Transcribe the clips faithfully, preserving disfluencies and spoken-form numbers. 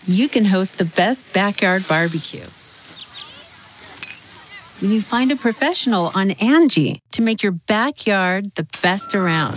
you can host the best backyard barbecue. When you find a professional on Angie to make your backyard the best around.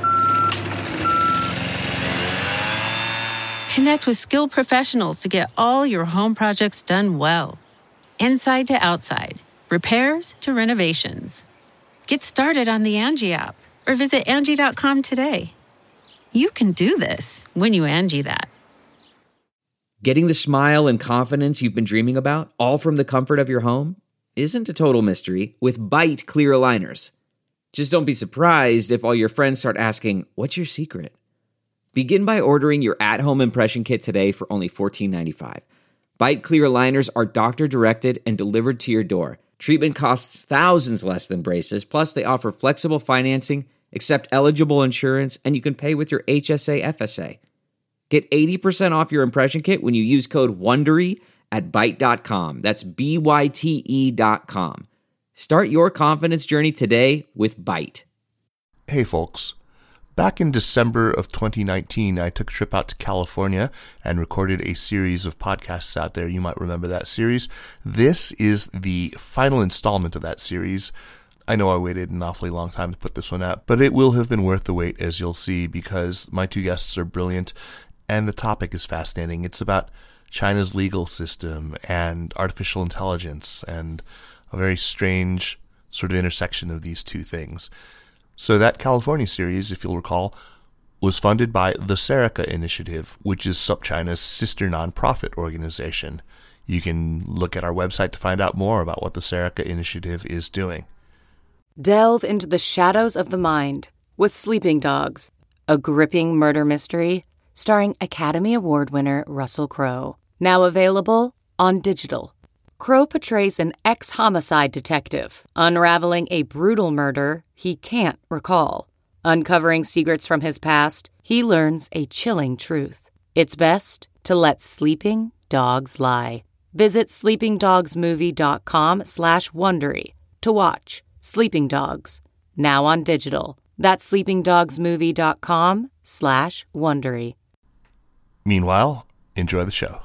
Connect with skilled professionals to get all your home projects done well. Inside to outside, repairs to renovations. Get started on the Angie app or visit Angie dot com today. You can do this when you Angie that. Getting the smile and confidence you've been dreaming about, all from the comfort of your home, isn't a total mystery with Byte clear aligners. Just don't be surprised if all your friends start asking, "What's your secret?" Begin by ordering your at-home impression kit today for only fourteen ninety-five. Byte clear aligners are doctor-directed and delivered to your door. Treatment costs thousands less than braces, plus they offer flexible financing, accept eligible insurance, and you can pay with your H S A F S A. Get eighty percent off your impression kit when you use code WONDERY at byte dot com. That's B Y T E dot com. Start your confidence journey today with Byte. Hey folks, back in December of twenty nineteen, I took a trip out to California and recorded a series of podcasts out there. You might remember that series. This is the final installment of that series. I know I waited an awfully long time to put this one out, but it will have been worth the wait, as you'll see, because my two guests are brilliant and the topic is fascinating. It's about China's legal system and artificial intelligence and a very strange sort of intersection of these two things. So that California series, if you'll recall, was funded by the Serica Initiative, which is SupChina's sister nonprofit organization. You can look at our website to find out more about what the Serica Initiative is doing. Delve into the shadows of the mind with Sleeping Dogs, a gripping murder mystery starring Academy Award winner Russell Crowe. Now available on digital. Crowe portrays an ex-homicide detective, unraveling a brutal murder he can't recall. Uncovering secrets from his past, he learns a chilling truth. It's best to let sleeping dogs lie. Visit sleepingdogsmovie.com slash Wondery to watch Sleeping Dogs, now on digital. That's sleepingdogsmovie.com slash Wondery. Meanwhile, enjoy the show.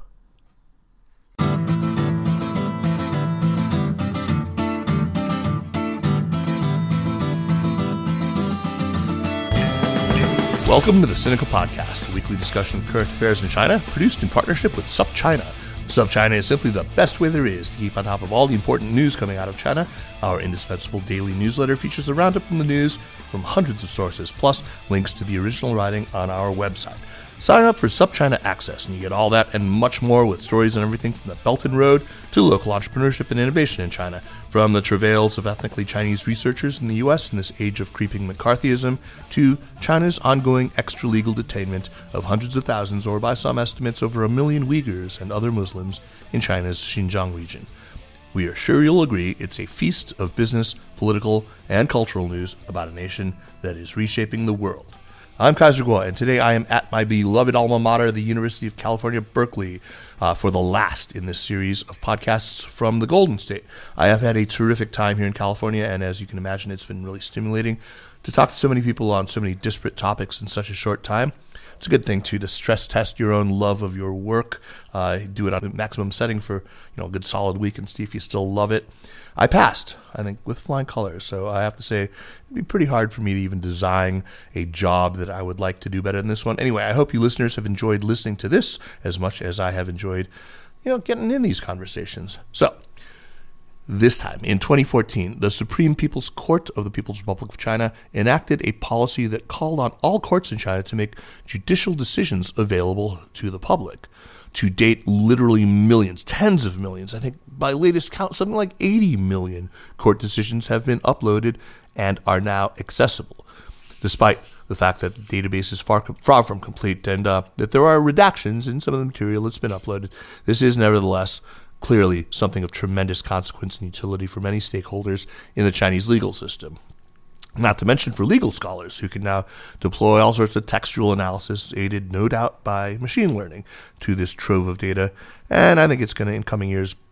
Welcome to the Sinica Podcast, a weekly discussion of current affairs in China, produced in partnership with SupChina. SupChina is simply the best way there is to keep on top of all the important news coming out of China. Our indispensable daily newsletter features a roundup from the news from hundreds of sources, plus links to the original writing on our website. Sign up for SupChina Access, and you get all that and much more with stories on everything from the Belt and Road to local entrepreneurship and innovation in China, from the travails of ethnically Chinese researchers in the U S in this age of creeping McCarthyism to China's ongoing extra-legal detainment of hundreds of thousands, or by some estimates over a million Uyghurs and other Muslims in China's Xinjiang region. We are sure you'll agree it's a feast of business, political, and cultural news about a nation that is reshaping the world. I'm Kaiser Kuo, and today I am at my beloved alma mater, the University of California, Berkeley, uh, for the last in this series of podcasts from the Golden State. I have had a terrific time here in California, and as you can imagine, it's been really stimulating to talk to so many people on so many disparate topics in such a short time. It's a good thing, too, to stress test your own love of your work. Uh, do it on a maximum setting for you know a good solid week and see if you still love it. I passed, I think, with flying colors, so I have to say it'd be pretty hard for me to even design a job that I would like to do better than this one. Anyway, I hope you listeners have enjoyed listening to this as much as I have enjoyed, you know, getting in these conversations. So, this time, in twenty fourteen, the Supreme People's Court of the People's Republic of China enacted a policy that called on all courts in China to make judicial decisions available to the public. To date, literally millions, tens of millions, I think by latest count, something like eighty million court decisions have been uploaded and are now accessible, despite the fact that the database is far, far from complete and uh, that there are redactions in some of the material that's been uploaded. This is nevertheless clearly something of tremendous consequence and utility for many stakeholders in the Chinese legal system. Not to mention for legal scholars who can now deploy all sorts of textual analysis, aided no doubt by machine learning, to this trove of data. And I think it's going to, in coming years, just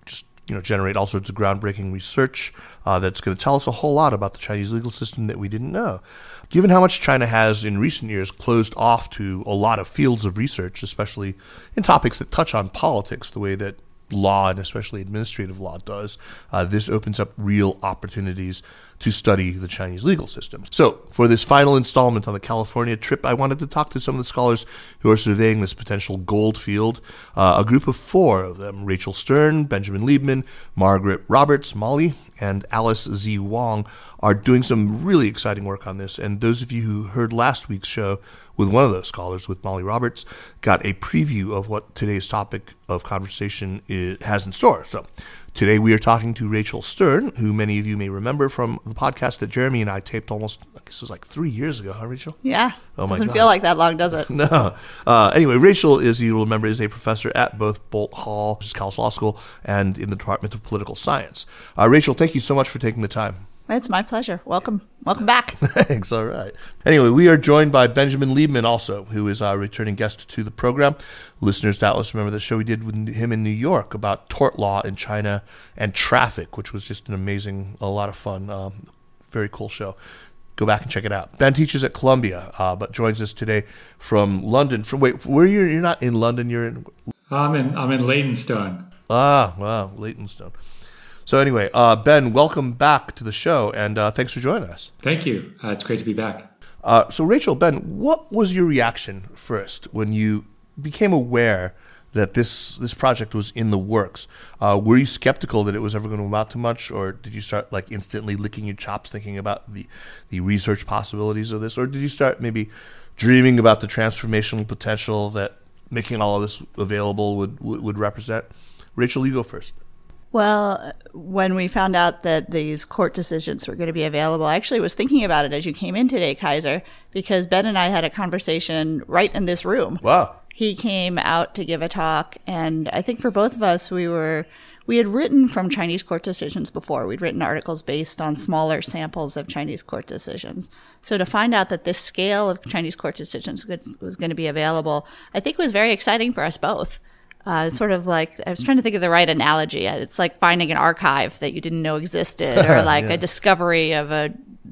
you know, generate all sorts of groundbreaking research uh, that's going to tell us a whole lot about the Chinese legal system that we didn't know. Given how much China has in recent years closed off to a lot of fields of research, especially in topics that touch on politics, the way that law and especially administrative law does, uh, this opens up real opportunities to study the Chinese legal system. So for this final installment on the California trip, I wanted to talk to some of the scholars who are surveying this potential gold field. Uh, a group of four of them, Rachel Stern, Benjamin Liebman, Margaret Roberts, Molly, and Alice Z. Wong, are doing some really exciting work on this. And those of you who heard last week's show with one of those scholars, with Molly Roberts, got a preview of what today's topic of conversation is, has in store. So today we are talking to Rachel Stern, who many of you may remember from the podcast that Jeremy and I taped almost, I guess it was like three years ago, huh, Rachel? Yeah. Oh my Doesn't God. feel like that long, does it? No. Uh, anyway, Rachel, as you will remember, is a professor at both Boalt Hall, which is Cal's Law School, and in the Department of Political Science. Uh, Rachel, thank you so much for taking the time. It's my pleasure. Welcome. Welcome back. Thanks. All right. Anyway, we are joined by Benjamin Liebman also, who is our returning guest to the program. Listeners doubtless remember the show we did with him in New York about tort law in China and traffic, which was just an amazing, a lot of fun, um, very cool show. Go back and check it out. Ben teaches at Columbia, uh, but joins us today from London. From wait, where you? You're not in London. You're in. I'm in. I'm in Leytonstone. Ah, wow, Leytonstone. So anyway, uh, Ben, welcome back to the show, and uh, thanks for joining us. Thank you. Uh, it's great to be back. Uh, so Rachel, Ben, what was your reaction first when you became aware that this this project was in the works? Uh, were you skeptical that it was ever going to amount to much, or did you start like instantly licking your chops thinking about the, the research possibilities of this, or did you start maybe dreaming about the transformational potential that making all of this available would, would, would represent? Rachel, you go first. Well, when we found out that these court decisions were going to be available, I actually was thinking about it as you came in today, Kaiser, because Ben and I had a conversation right in this room. Wow. He came out to give a talk, and I think for both of us, we were we had written from Chinese court decisions before. We'd written articles based on smaller samples of Chinese court decisions. So to find out that this scale of Chinese court decisions was going to be available, I think was very exciting for us both. Uh, sort of like, I was trying to think of the right analogy. It's like finding an archive that you didn't know existed, or like yeah. a discovery of a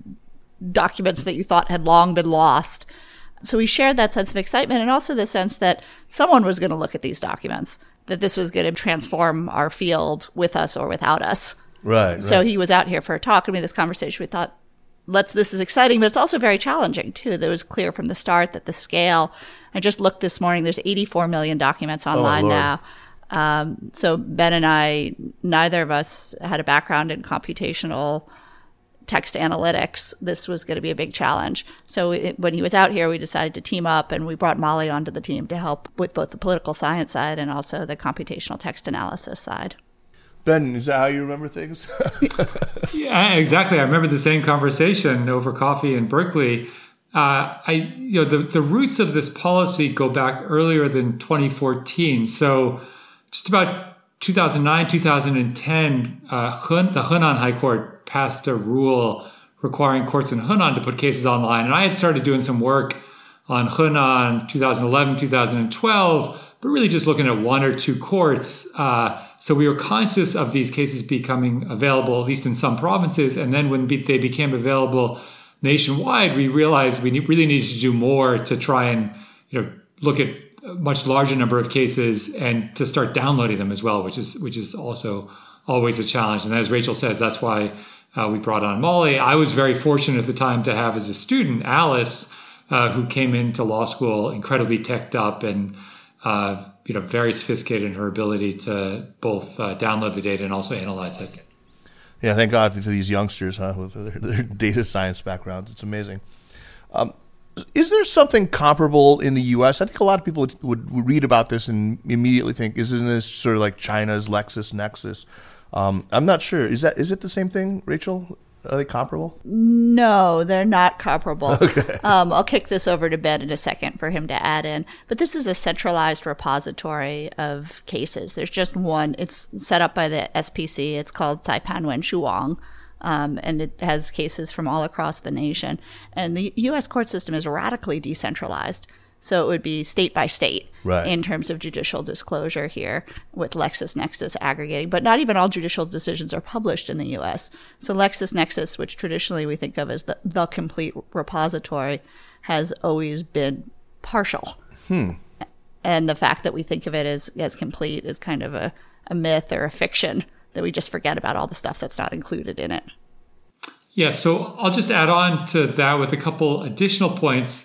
documents that you thought had long been lost. So we shared that sense of excitement, and also the sense that someone was going to look at these documents, that this was going to transform our field with us or without us. Right. So right. he was out here for a talk, and we had this conversation. We thought, let's, this is exciting, but it's also very challenging too. It was clear from the start that the scale, I just looked this morning, there's eighty-four million documents online oh, now. Um, so Ben and I, neither of us had a background in computational text analytics. This was going to be a big challenge. So it, when he was out here, we decided to team up, and we brought Molly onto the team to help with both the political science side and also the computational text analysis side. Ben, is that how you remember things? Yeah, exactly. I remember the same conversation over coffee in Berkeley. Uh, I, you know, the, the roots of this policy go back earlier than twenty fourteen. So just about two thousand nine, two thousand ten, uh, Hun, the Henan High Court passed a rule requiring courts in Henan to put cases online. And I had started doing some work on Henan two thousand eleven, two thousand twelve, but really just looking at one or two courts. Uh, so we were conscious of these cases becoming available, at least in some provinces. And then when be- they became available nationwide, we realized we need, really needed to do more to try and, you know, look at a much larger number of cases and to start downloading them as well, which is which is also always a challenge. And as Rachel says, that's why uh, we brought on Molly. I was very fortunate at the time to have as a student Alice, uh, who came into law school incredibly teched up and uh, you know very sophisticated in her ability to both uh, download the data and also analyze it. Yeah, thank God for these youngsters, huh, with their, their data science backgrounds. It's amazing. Um, is there something comparable in the U S? I think a lot of people would, would read about this and immediately think, isn't this sort of like China's LexisNexis? Um, I'm not sure. Is that is it the same thing, Rachel? Are they comparable? No, they're not comparable. Okay. Um, I'll kick this over to Ben in a second for him to add in. But this is a centralized repository of cases. There's just one. It's set up by the S P C. It's called Caipanwen Shuang. Um, and it has cases from all across the nation. And the U S court system is radically decentralized. So it would be state by state right. in terms of judicial disclosure here with LexisNexis aggregating. But not even all judicial decisions are published in the U S. So LexisNexis, which traditionally we think of as the, the complete repository, has always been partial. Hmm. And the fact that we think of it as, as complete is kind of a, a myth or a fiction that we just forget about all the stuff that's not included in it. Yeah, so I'll just add on to that with a couple additional points.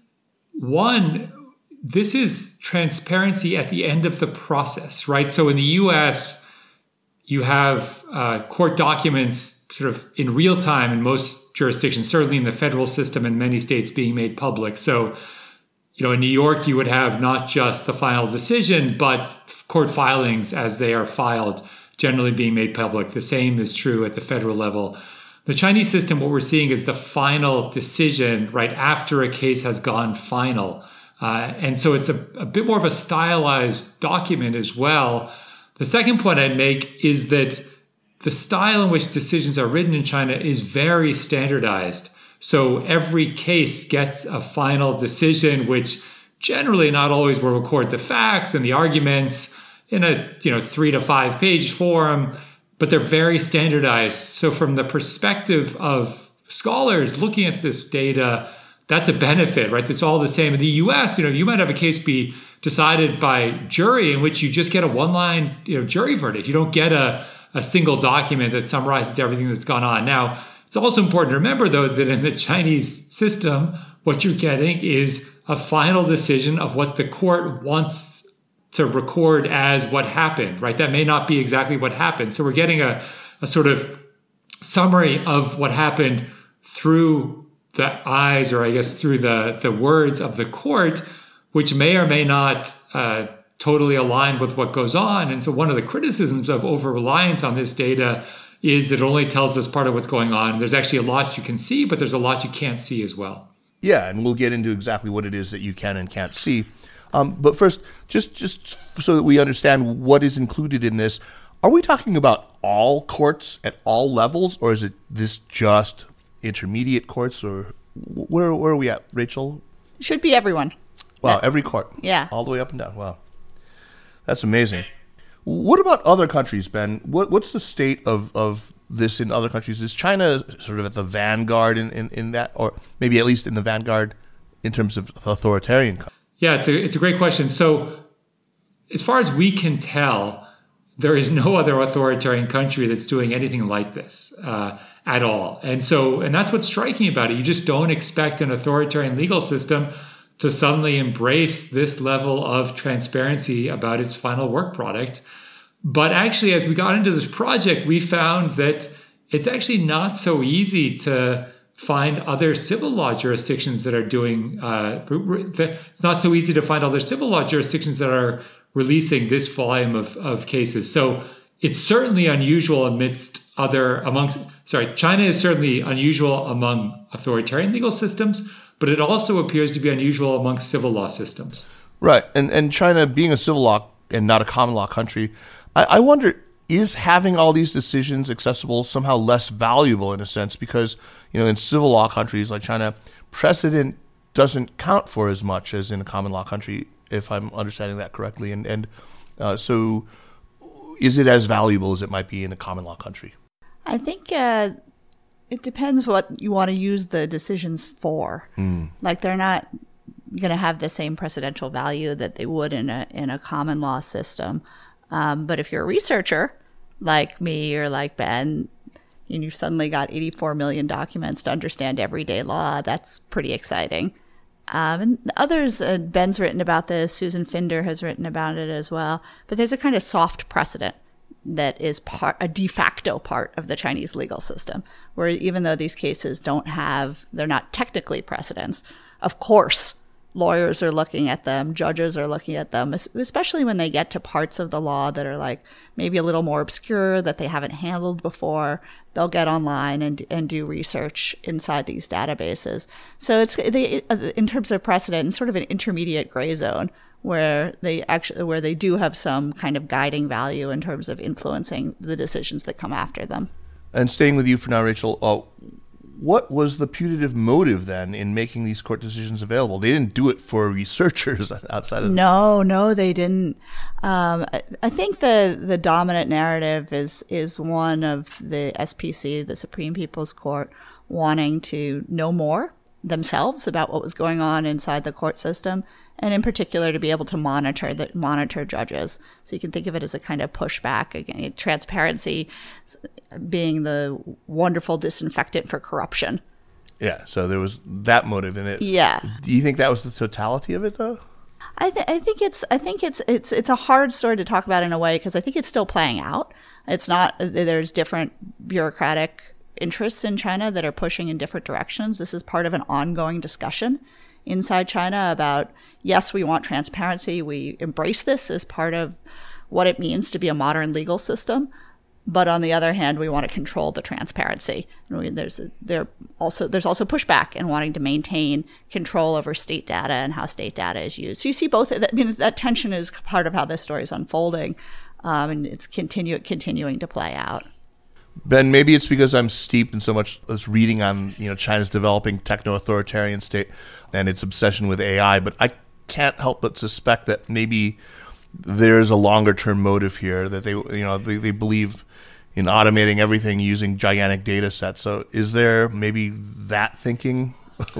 One, this is transparency at the end of the process, right? So in the U S, you have uh, court documents sort of in real time in most jurisdictions, certainly in the federal system and many states being made public. So, you know, in New York, you would have not just the final decision, but court filings as they are filed generally being made public. The same is true at the federal level. The Chinese system, what we're seeing is the final decision right after a case has gone final. Uh, and so it's a, a bit more of a stylized document as well. The second point I'd make is that the style in which decisions are written in China is very standardized. So every case gets a final decision, which generally not always will record the facts and the arguments in a you know three to five page form, but they're very standardized. So from the perspective of scholars looking at this data, that's a benefit, right? It's all the same. In the U S, you know, you might have a case be decided by jury in which you just get a one-line you know, jury verdict. You don't get a, a single document that summarizes everything that's gone on. Now, it's also important to remember, though, that in the Chinese system, what you're getting is a final decision of what the court wants to record as what happened, right? That may not be exactly what happened. So we're getting a, a sort of summary of what happened through the eyes, or I guess through the, the words of the court, which may or may not uh, totally align with what goes on. And so one of the criticisms of over-reliance on this data is that it only tells us part of what's going on. There's actually a lot you can see, but there's a lot you can't see as well. Yeah, and we'll get into exactly what it is that you can and can't see. Um, but first, just, just so that we understand what is included in this, are we talking about all courts at all levels, or is it this just intermediate courts, or where, where are we at, Rachel? Should be everyone. Wow, every court. Yeah. All the way up and down. Wow. That's amazing. What about other countries, Ben? What, what's the state of, of this in other countries? Is China sort of at the vanguard in, in, in that, or maybe at least in the vanguard in terms of authoritarian countries? Yeah, it's a, it's a great question. So as far as we can tell, there is no other authoritarian country that's doing anything like this uh, at all. And so, and that's what's striking about it. You just don't expect an authoritarian legal system to suddenly embrace this level of transparency about its final work product. But actually, as we got into this project, we found that it's actually not so easy to find other civil law jurisdictions that are doing, uh, it's not so easy to find other civil law jurisdictions that are releasing this volume of, of cases. So it's certainly unusual amidst other, amongst, sorry, China is certainly unusual among authoritarian legal systems, but it also appears to be unusual amongst civil law systems. Right. And and China being a civil law and not a common law country, I, I wonder, is having all these decisions accessible somehow less valuable in a sense? Because, you know, in civil law countries like China, precedent doesn't count for as much as in a common law country, if I'm understanding that correctly. And, and uh, so is it as valuable as it might be in a common law country? I think uh, it depends what you want to use the decisions for. Mm. Like, they're not going to have the same precedential value that they would in a in a common law system. Um, but if you're a researcher like me or like Ben, and you've suddenly got eighty-four million documents to understand everyday law, that's pretty exciting. Um, and others, uh, Ben's written about this, Susan Finder has written about it as well. But there's a kind of soft precedent that is part, a de facto part of the Chinese legal system, where even though these cases don't have, they're not technically precedents, of course, lawyers are looking at them, judges are looking at them, especially when they get to parts of the law that are like maybe a little more obscure that they haven't handled before. They'll get online and and do research inside these databases. So it's they in terms of precedent, it's sort of an intermediate gray zone where they actually where they do have some kind of guiding value in terms of influencing the decisions that come after them. And staying with you for now, Rachel, uh, what was the putative motive then in making these court decisions available? They didn't do it for researchers outside of no, no, they didn't. Um, I, I think the the dominant narrative is is one of the S P C, the Supreme People's Court, wanting to know more themselves about what was going on inside the court system, and in particular to be able to monitor the monitor judges. So you can think of it as a kind of pushback again, transparency being the wonderful disinfectant for corruption. Yeah, so there was that motive in it. Yeah. Do you think that was the totality of it, though? I, th- I think it's I think it's it's it's a hard story to talk about in a way because I think it's still playing out. It's not. There's different bureaucratic interests in China that are pushing in different directions. This is part of an ongoing discussion inside China about, yes, we want transparency. We embrace this as part of what it means to be a modern legal system. But on the other hand, we want to control the transparency. I mean, there's a, there also there's also pushback in wanting to maintain control over state data and how state data is used. So you see both. I mean, that tension is part of how this story is unfolding, um, and it's continue continuing to play out. Ben, maybe it's because I'm steeped in so much this reading on, you know, China's developing techno-authoritarian state and its obsession with A I, but I can't help but suspect that maybe there's a longer-term motive here, that they, you know, they, they believe in automating everything using gigantic data sets. So is there maybe that thinking?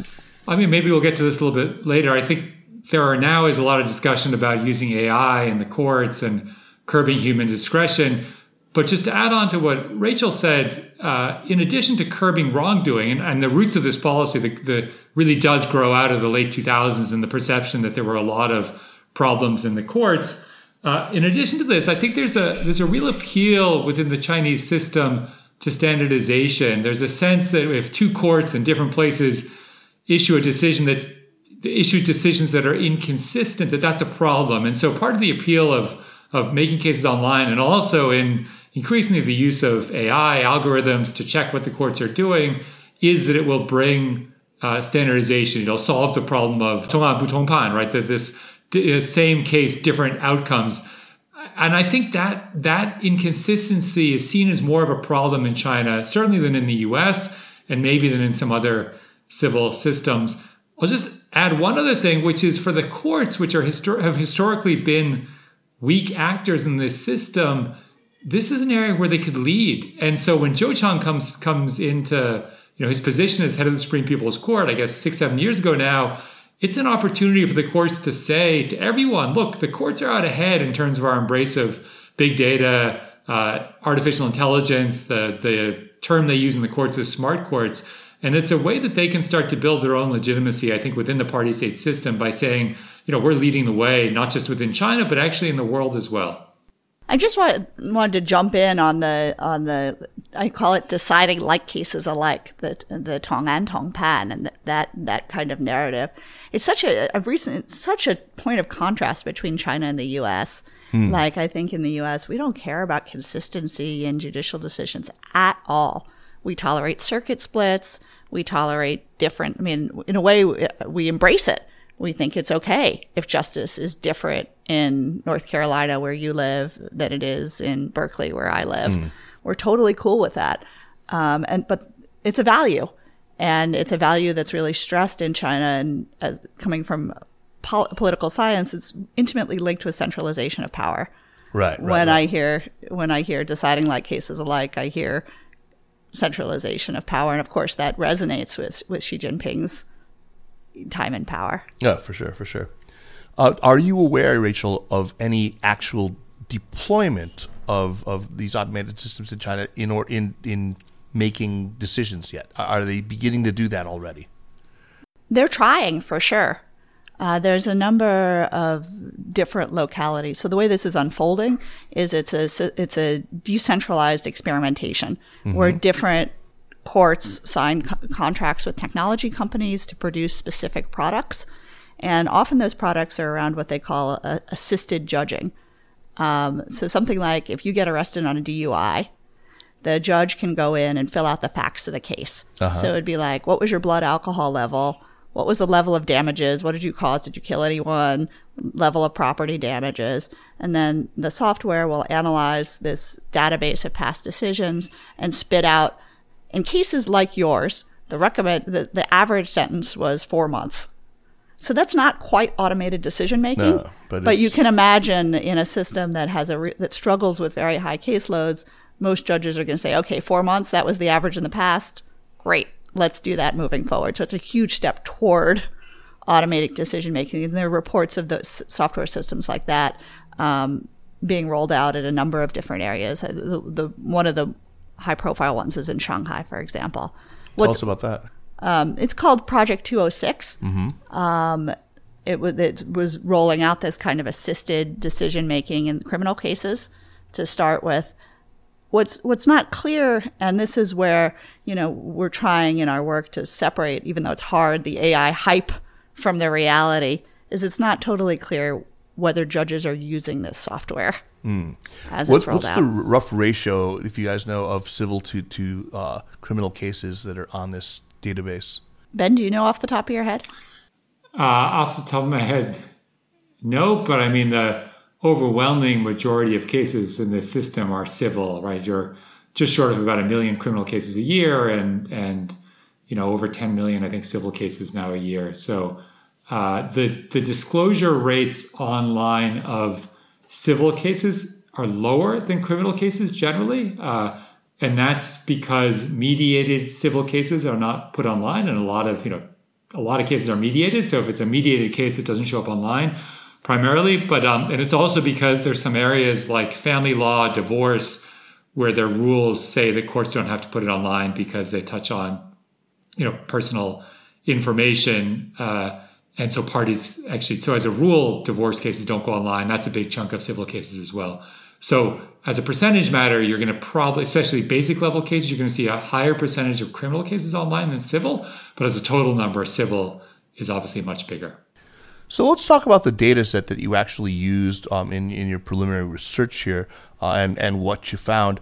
I mean, maybe we'll get to this a little bit later. I think there are now is a lot of discussion about using A I in the courts and curbing human discretion. But just to add on to what Rachel said, uh, in addition to curbing wrongdoing, and, and the roots of this policy the, the really does grow out of the late two thousands and the perception that there were a lot of problems in the courts. Uh, in addition to this, I think there's a there's a real appeal within the Chinese system to standardization. There's a sense that if two courts in different places issue a decision that's issue decisions that are inconsistent, that that's a problem. And so part of the appeal of of making cases online, and also in increasingly the use of A I algorithms to check what the courts are doing, is that it will bring uh, standardization. It'll solve the problem of 同案不同判, right? That this d- same case, different outcomes. And I think that that inconsistency is seen as more of a problem in China, certainly than in the U S, and maybe than in some other civil systems. I'll just add one other thing, which is for the courts, which are histor- have historically been weak actors in this system, this is an area where they could lead. And so when Zhou Chang comes comes into, you know, his position as head of the Supreme People's Court, I guess six, seven years ago now, it's an opportunity for the courts to say to everyone, look, the courts are out ahead in terms of our embrace of big data, uh, artificial intelligence, the, the term they use in the courts is smart courts. And it's a way that they can start to build their own legitimacy, I think, within the party-state system by saying, you know, we're leading the way, not just within China, but actually in the world as well. I just wanted, wanted to jump in on the, on the, I call it deciding like cases alike, the, the Tong An Tong Pan, and that, that kind of narrative. It's such a, a recent, such a point of contrast between China and the U S. Hmm. Like, I think in the U S, we don't care about consistency in judicial decisions at all. We tolerate circuit splits. We tolerate different, I mean, in a way, we embrace it. We think it's okay if justice is different in North Carolina, where you live, than it is in Berkeley, where I live. Mm. We're totally cool with that. Um, and but it's a value, and it's a value that's really stressed in China. And uh, coming from pol- political science, it's intimately linked with centralization of power. Right. right when right. I hear when I hear deciding like cases alike, I hear centralization of power, and of course that resonates with with Xi Jinping's time in power. Yeah, for sure, for sure. Uh, are you aware, Rachel, of any actual deployment of, of these automated systems in China in or in in making decisions yet? Are they beginning to do that already? They're trying, for sure. Uh, there's a number of different localities. So the way this is unfolding is it's a it's a decentralized experimentation mm-hmm. where different courts sign co- contracts with technology companies to produce specific products. And often those products are around what they call a, assisted judging. Um, so something like if you get arrested on a D U I, the judge can go in and fill out the facts of the case. Uh-huh. So it'd be like, what was your blood alcohol level? What was the level of damages? What did you cause? Did you kill anyone? Level of property damages. And then the software will analyze this database of past decisions and spit out, in cases like yours, the recommend the, the average sentence was four months. So that's not quite automated decision making. No, but but you can imagine in a system that has a re- that struggles with very high caseloads, most judges are going to say, okay, four months, that was the average in the past. Great, let's do that moving forward. So it's a huge step toward automated decision making. And there are reports of those software systems like that um, being rolled out at a number of different areas. The, the one of the high profile ones is in Shanghai, for example. Tell What's, us about that. Um, it's called Project two oh six. Mm-hmm. Um, it, was, it was rolling out this kind of assisted decision making in criminal cases to start with. What's what's not clear, and this is where, you know, we're trying in our work to separate, even though it's hard, the A I hype from the reality, is it's not totally clear whether judges are using this software mm. as what, it's rolled what's out. the rough ratio, if you guys know, of civil to, to uh, criminal cases that are on this database? Ben, do you know off the top of your head? Uh, off the top of my head, no, but I mean, the overwhelming majority of cases in this system are civil, right? You're just short of about a million criminal cases a year and, and you know, over ten million, I think, civil cases now a year. So uh, the, the disclosure rates online of civil cases are lower than criminal cases generally. Uh, and that's because mediated civil cases are not put online, and a lot of, you know, a lot of cases are mediated. So if it's a mediated case, it doesn't show up online primarily. But um, and it's also because there's some areas like family law, divorce, where their rules say that courts don't have to put it online because they touch on, you know, personal information. Uh, and so parties actually, so as a rule, divorce cases don't go online. That's a big chunk of civil cases as well. So as a percentage matter, you're going to probably, especially basic level cases, you're going to see a higher percentage of criminal cases online than civil. But as a total number, civil is obviously much bigger. So let's talk about the data set that you actually used um, in, in your preliminary research here uh, and, and what you found.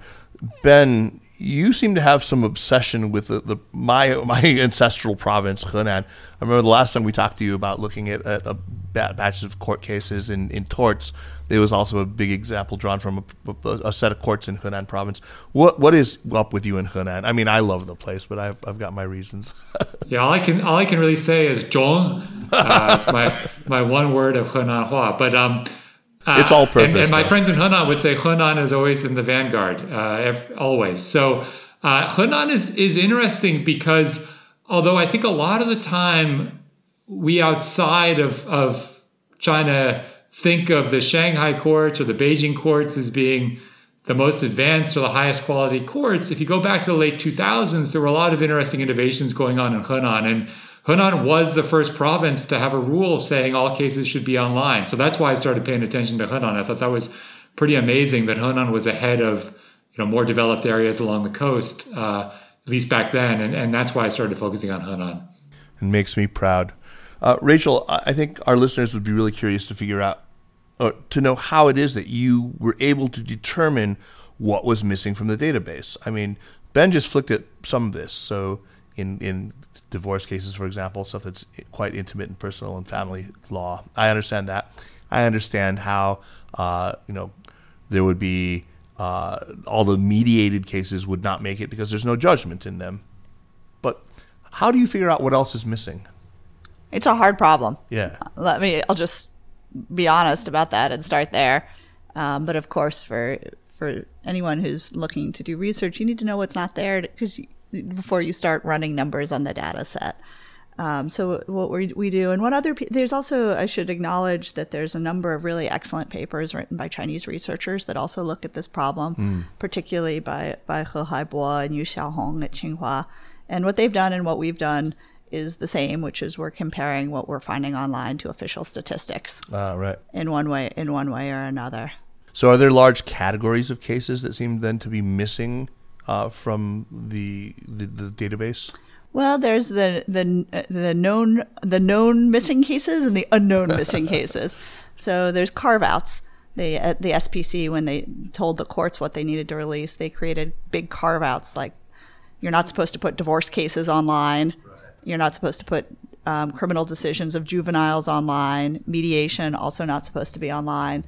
Ben, you seem to have some obsession with the, the my my ancestral province, Henan. I remember the last time we talked to you about looking at, at a batch of court cases in, in torts. There was also a big example drawn from a, a set of courts in Henan province. What what is up with you in Henan? I mean, I love the place, but I've I've got my reasons. Yeah, all I can all I can really say is zhong. Uh, it's my my one word of Henan Hua, but um. Uh, it's all purpose. And, and my though. friends in Henan would say Henan is always in the vanguard, uh, every, always. So uh, Henan is, is interesting because although I think a lot of the time we outside of, of China think of the Shanghai courts or the Beijing courts as being the most advanced or the highest quality courts, if you go back to the late two thousands, there were a lot of interesting innovations going on in Henan. And Henan was the first province to have a rule saying all cases should be online. So that's why I started paying attention to Henan. I thought that was pretty amazing that Henan was ahead of, you know, more developed areas along the coast, uh, at least back then. And, and that's why I started focusing on Henan. It makes me proud. Uh, Rachel, I think our listeners would be really curious to figure out, or to know how it is that you were able to determine what was missing from the database. I mean, Ben just flicked at some of this. So in, in divorce cases, for example, stuff that's quite intimate and personal and family law, I understand that. I understand how, uh, you know, there would be uh, all the mediated cases would not make it because there's no judgment in them. But how do you figure out what else is missing? It's a hard problem. Yeah. Let me, I'll just be honest about that and start there. Um, but of course, for for anyone who's looking to do research, you need to know what's not there because before you start running numbers on the data set. Um, so what we, we do, and what other, there's also, I should acknowledge that there's a number of really excellent papers written by Chinese researchers that also look at this problem, mm. particularly by, by He Haibo and Yu Xiaohong at Tsinghua. And what they've done and what we've done is the same, which is we're comparing what we're finding online to official statistics. Ah, right. In one way, in one way or another. So are there large categories of cases that seem then to be missing uh, from the, the the database? Well, there's the the the known the known missing cases and the unknown missing cases. So there's carve-outs. They at the S P C, when they told the courts what they needed to release, they created big carve-outs like you're not supposed to put divorce cases online. Right. You're not supposed to put um, criminal decisions of juveniles online. Mediation also not supposed to be online.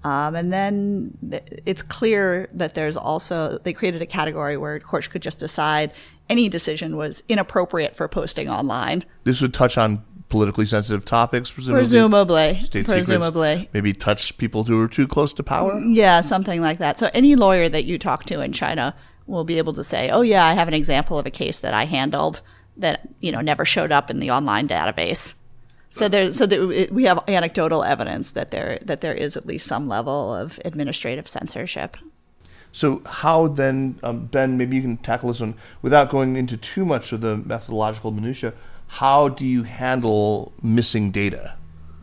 Um, and then th- it's clear that there's also, they created a category where courts could just decide any decision was inappropriate for posting online. This would touch on politically sensitive topics, presumably. Presumably. State presumably. secrets, maybe touch people who are too close to power? Yeah, something like that. So any lawyer that you talk to in China will be able to say, oh, yeah, I have an example of a case that I handled that, you know, never showed up in the online database. So there, so there, it, we have anecdotal evidence that there that there is at least some level of administrative censorship. So how then, um, Ben, maybe you can tackle this one without going into too much of the methodological minutia. How do you handle missing data?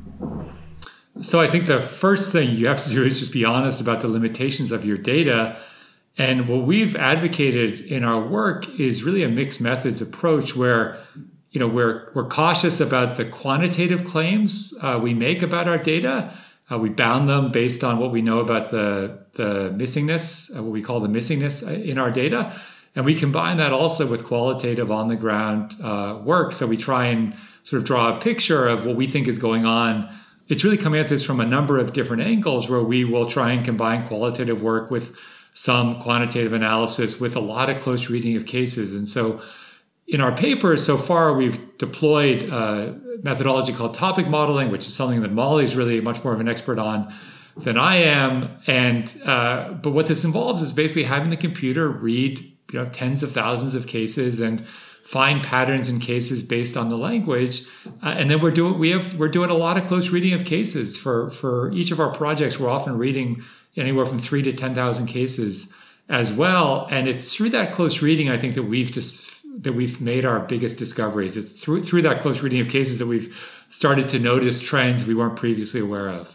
So I think the first thing you have to do is just be honest about the limitations of your data. And what we've advocated in our work is really a mixed methods approach where, you know, we're we're cautious about the quantitative claims uh, we make about our data. Uh, we bound them based on what we know about the the missingness, uh, what we call the missingness in our data, and we combine that also with qualitative on the ground uh, work. So we try and sort of draw a picture of what we think is going on. It's really coming at this from a number of different angles, where we will try and combine qualitative work with some quantitative analysis with a lot of close reading of cases. And so in our papers so far, we've deployed a methodology called topic modeling, which is something that Molly is really much more of an expert on than I am. And uh, but what this involves is basically having the computer read, you know, tens of thousands of cases and find patterns in cases based on the language. Uh, and then we're doing we have we're doing a lot of close reading of cases for for each of our projects. We're often reading anywhere from three to ten thousand cases as well. And it's through that close reading, I think, that we've just that we've made our biggest discoveries. It's through through that close reading of cases that we've started to notice trends we weren't previously aware of.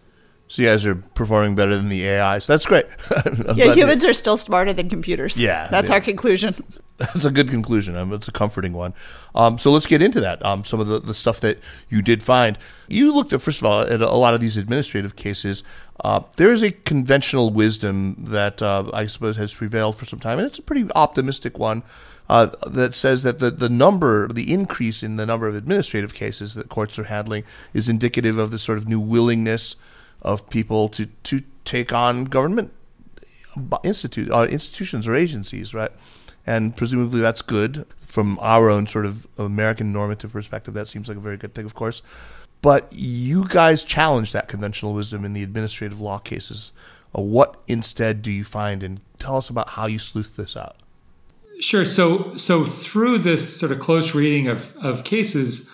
So you guys are performing better than the A Is. That's great. Yeah, humans are still smarter than computers. Yeah. That's yeah. our conclusion. That's a good conclusion. Um, it's a comforting one. Um, so let's get into that. Um, some of the, the stuff that you did find. You looked at, first of all, at a lot of these administrative cases. Uh, there is a conventional wisdom that uh, I suppose has prevailed for some time, and it's a pretty optimistic one. Uh, that says that the, the number, the increase in the number of administrative cases that courts are handling is indicative of this sort of new willingness of people to, to take on government institute, uh, institutions or agencies, right? And presumably that's good from our own sort of American normative perspective. That seems like a very good thing, of course. But you guys challenge that conventional wisdom in the administrative law cases. Uh, what instead do you find? And tell us about how you sleuth this out. Sure. So so through this sort of close reading of, of cases,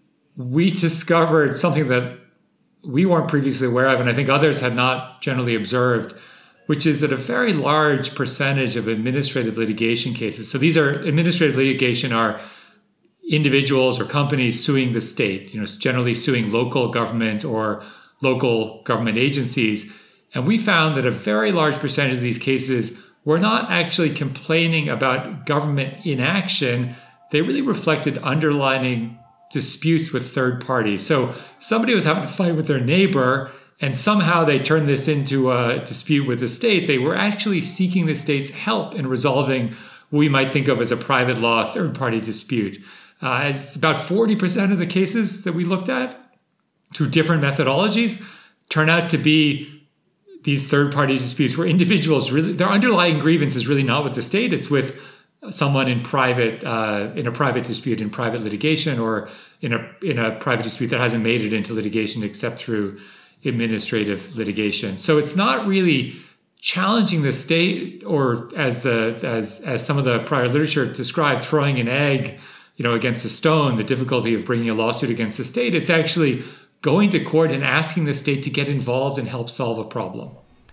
we discovered something that we weren't previously aware of, and I think others had not generally observed, which is that a very large percentage of administrative litigation cases, so these are administrative litigation are individuals or companies suing the state, you know, generally suing local governments or local government agencies. And we found that a very large percentage of these cases were not actually complaining about government inaction. They really reflected underlying disputes with third parties. So somebody was having a fight with their neighbor, and somehow they turned this into a dispute with the state. They were actually seeking the state's help in resolving what we might think of as a private law third-party dispute. Uh, it's about forty percent of the cases that we looked at through different methodologies turn out to be these third-party disputes where individuals really, their underlying grievance is really not with the state, it's with someone in private, uh, in a private dispute, in private litigation, or in a in a private dispute that hasn't made it into litigation except through administrative litigation. So it's not really challenging the state, or as the as as some of the prior literature described, throwing an egg, you know, against a stone, the difficulty of bringing a lawsuit against the state. It's actually going to court and asking the state to get involved and help solve a problem.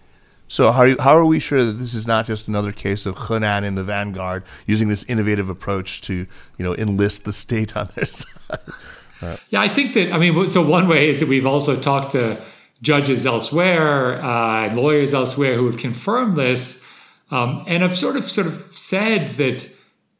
So how are, you, how are we sure that this is not just another case of Henan in the vanguard using this innovative approach to, you know, enlist the state on their side? Right. Yeah, I think that, I mean, so one way is that we've also talked to judges elsewhere, uh, and lawyers elsewhere who have confirmed this, um, and have sort of sort of said that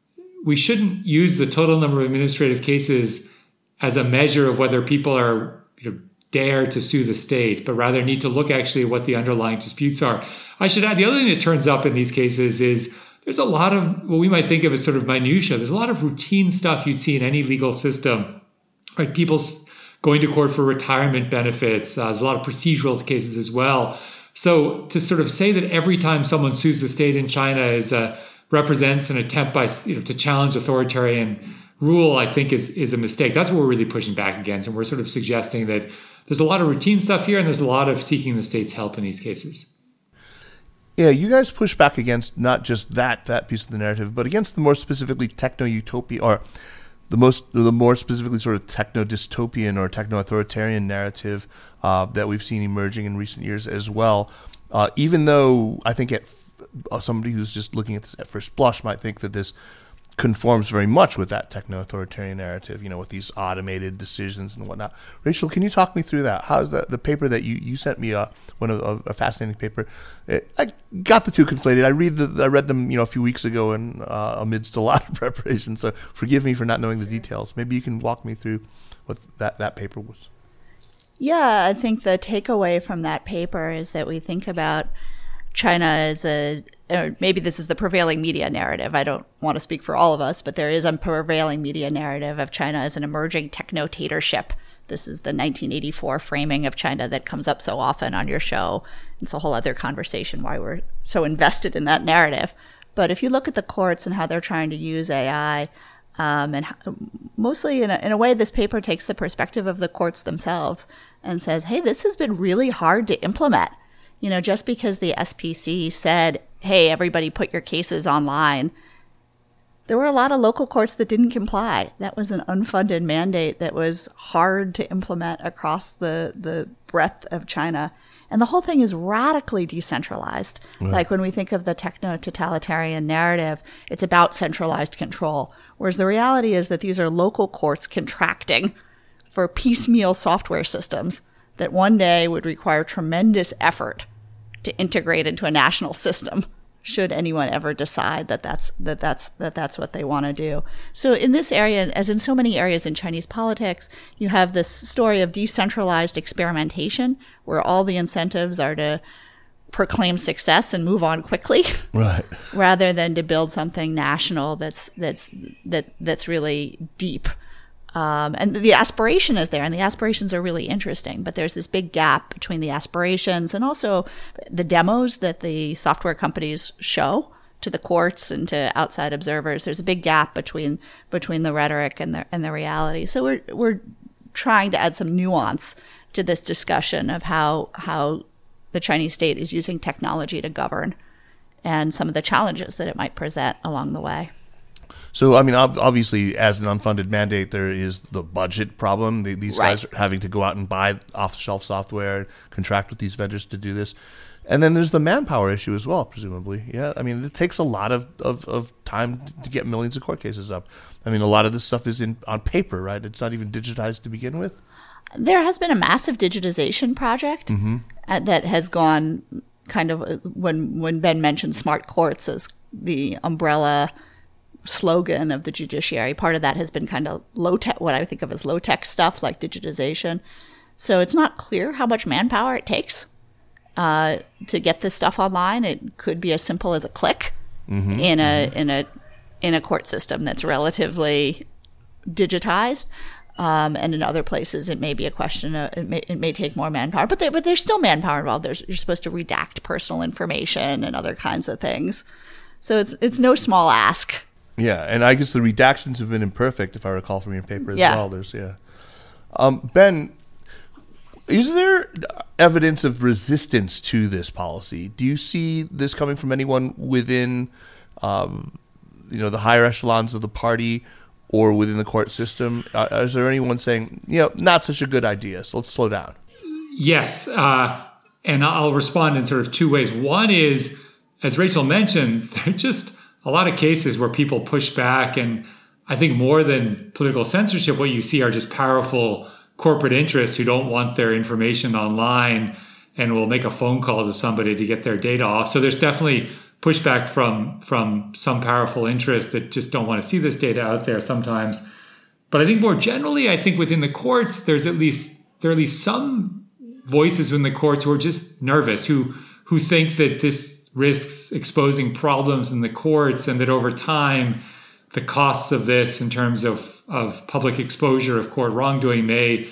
we shouldn't use the total number of administrative cases as a measure of whether people are, you know, dare to sue the state, but rather need to look actually at what the underlying disputes are. I should add, the other thing that turns up in these cases is there's a lot of what we might think of as sort of minutia. There's a lot of routine stuff you'd see in any legal system, right? People going to court for retirement benefits. Uh, there's a lot of procedural cases as well. So to sort of say that every time someone sues the state in China is a, represents an attempt by, you know, to challenge authoritarian rule, I think is is a mistake. That's what we're really pushing back against. And we're sort of suggesting that there's a lot of routine stuff here and there's a lot of seeking the state's help in these cases. Yeah, you guys push back against not just that that piece of the narrative, but against the more specifically techno-utopia, or the most the more specifically sort of techno-dystopian or techno-authoritarian narrative uh, that we've seen emerging in recent years as well. Uh, even though I think at, uh, somebody who's just looking at this at first blush might think that this conforms very much with that techno-authoritarian narrative, you know, with these automated decisions and whatnot. Rachel, can you talk me through that? How's that? The paper that you, you sent me, uh, one of a, a fascinating paper. It, I got the two conflated. I read the I read them, you know, a few weeks ago, and uh, amidst a lot of preparation. So forgive me for not knowing the details. Maybe you can walk me through what that, that paper was. Yeah, I think the takeaway from that paper is that we think about China as a, or maybe this is the prevailing media narrative. I don't want to speak for all of us, but there is a prevailing media narrative of China as an emerging techno-tatorship. This is the nineteen eighty-four framing of China that comes up so often on your show. It's a whole other conversation why we're so invested in that narrative. But if you look at the courts and how they're trying to use A I, um, and mostly in a, in a way, this paper takes the perspective of the courts themselves and says, hey, this has been really hard to implement. You know, just because the S P C said, hey, everybody put your cases online, there were a lot of local courts that didn't comply. That was an unfunded mandate that was hard to implement across the, the breadth of China. And the whole thing is radically decentralized. Right. Like when we think of the techno-totalitarian narrative, it's about centralized control. Whereas the reality is that these are local courts contracting for piecemeal software systems that one day would require tremendous effort to integrate into a national system, should anyone ever decide that that's that that's that that's what they want to do. So in this area, as in so many areas in Chinese politics, you have this story of decentralized experimentation, where all the incentives are to proclaim success and move on quickly, right? Rather than to build something national that's that's that that's really deep. Um, and the aspiration is there, and the aspirations are really interesting, but there's this big gap between the aspirations and also the demos that the software companies show to the courts and to outside observers. There's a big gap between between the rhetoric and the and the reality. So we're we're trying to add some nuance to this discussion of how how the Chinese state is using technology to govern and some of the challenges that it might present along the way. So, I mean, obviously, as an unfunded mandate, there is the budget problem. These right. guys are having to go out and buy off-the-shelf software, contract with these vendors to do this. And then there's the manpower issue as well, presumably. Yeah, I mean, it takes a lot of, of, of time to get millions of court cases up. I mean, a lot of this stuff is in on paper, right? It's not even digitized to begin with. There has been a massive digitization project mm-hmm. that has gone kind of, when, when Ben mentioned smart courts as the umbrella slogan of the judiciary, part of that has been kind of low tech, what I think of as low tech stuff like digitization. So it's not clear how much manpower it takes uh, to get this stuff online. It could be as simple as a click mm-hmm. in a mm-hmm. in a in a court system that's relatively digitized. Um, and in other places, it may be a question of, it may, it may take more manpower, but there, but there's still manpower involved. There's, you're supposed to redact personal information and other kinds of things. So it's it's no small ask. Yeah, and I guess the redactions have been imperfect, if I recall from your paper as yeah. well. There's yeah. Um, Ben, is there evidence of resistance to this policy? Do you see this coming from anyone within, um, you know, the higher echelons of the party or within the court system? Uh, is there anyone saying, you know, not such a good idea, so let's slow down? Yes, uh, and I'll respond in sort of two ways. One is, as Rachel mentioned, they're just a lot of cases where people push back, and I think more than political censorship, what you see are just powerful corporate interests who don't want their information online and will make a phone call to somebody to get their data off. So there's definitely pushback from from some powerful interests that just don't want to see this data out there sometimes. But I think more generally, I think within the courts, there's at least there are at least some voices in the courts who are just nervous, who who think that this risks exposing problems in the courts, and that over time, the costs of this in terms of, of public exposure of court wrongdoing may